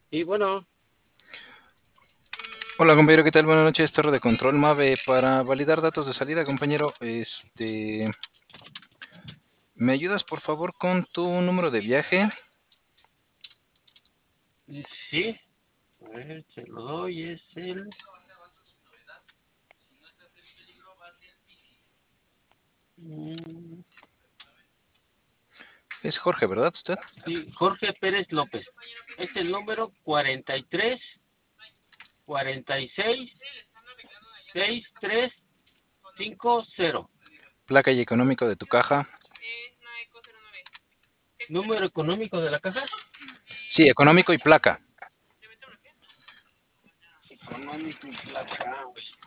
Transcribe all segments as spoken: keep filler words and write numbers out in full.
Y bueno, Hola compañero, ¿qué tal? Buenas noches, torre de control Mave. Para validar datos de salida, compañero, este, ¿me ayudas por favor con tu número de viaje? sí, a ver, se lo doy, es el, mm, Es Jorge, ¿verdad usted? sí, Jorge Pérez López. Es el número cuarenta y tres, cuarenta y seis, sesenta y tres cincuenta. Placa y económico de tu caja. ¿Número económico de la caja? Sí, económico y placa. Económico y placa.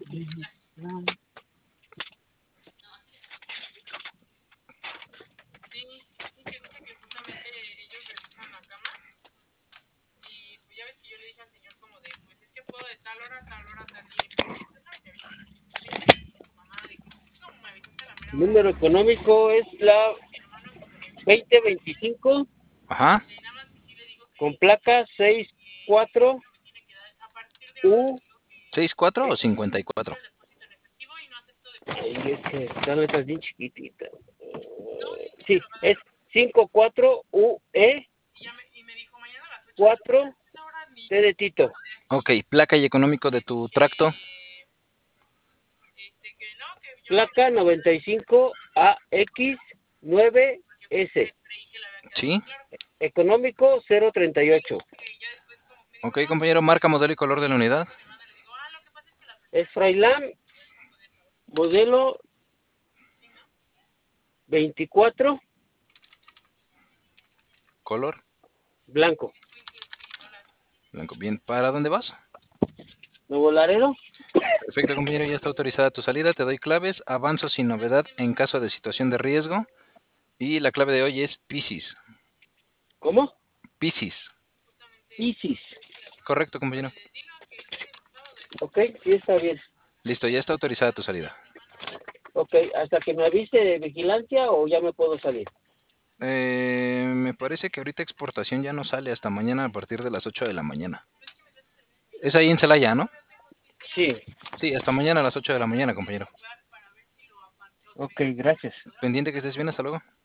Número económico es la veinte veinticinco Ajá. con placa sesenta y cuatro U. ¿Seis cuatro o cincuenta y cuatro? Ay, es que están letras bien chiquititas. Sí, es cincuenta y cuatro U E cuatro T de Tito. Ok, placa y económico de tu tracto. Placa noventa y cinco A X nueve S. Sí. Económico cero treinta y ocho. Ok, compañero, marca, modelo y color de la unidad. Es Freiland modelo veinticuatro Color. blanco. Blanco. Bien, ¿para dónde vas? Nuevo Laredo. Perfecto, compañero, ya está autorizada tu salida. Te doy claves. Avanzo sin novedad en caso de situación de riesgo. Y la clave de hoy es Piscis. ¿Cómo? Piscis. Isis. Correcto, compañero. Ok, sí está bien. Listo, ya está autorizada tu salida. Ok, hasta que me avise de vigilancia o ya me puedo salir. Eh, me parece que ahorita exportación ya no sale hasta mañana a partir de las ocho de la mañana. Es ahí en Celaya, ¿no? Sí. Sí, hasta mañana a las ocho de la mañana, compañero. Ok, gracias. Pendiente que estés bien, hasta luego.